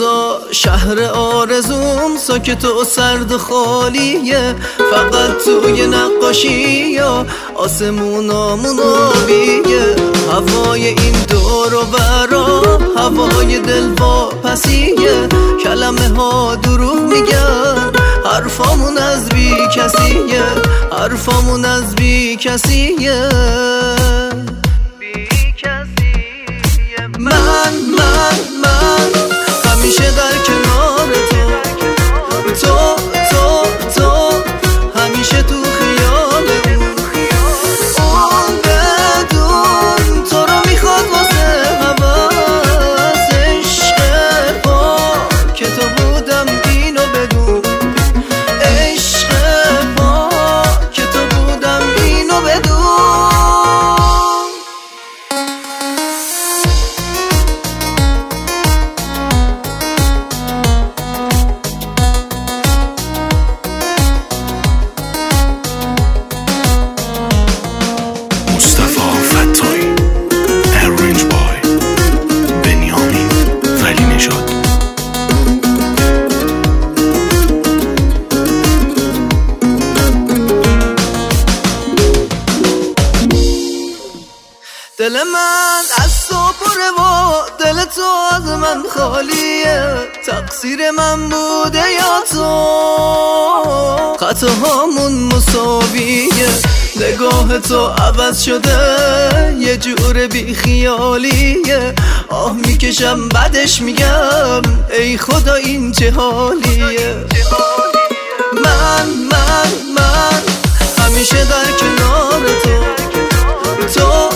اینجا شهر آرزوم ساکت و سرد و خالیه، فقط توی نقاشی یا آسمونامون آبیه. هوای این دور و برا هوای دلواپسیه، کلمه ها دروغ میگن، حرفامون از بی کسیه، حرفامون از بی کسیه. من همیشه در کنار تو همیشه تو خیالم. اون بدون تو رو میخواد واسه هوس، عشق با که تو بودم اینو بدون، عشق با که تو بودم اینو بدون. دل من از تو پره و دل تو از من خالیه، تقصیر من بوده یا تو؟ خطاهامون مساویه، نگاه تو عوض شده یه جور بی خیالیه. آه میکشم بعدش میگم ای خدا این چه حالیه. من همیشه در کنار تو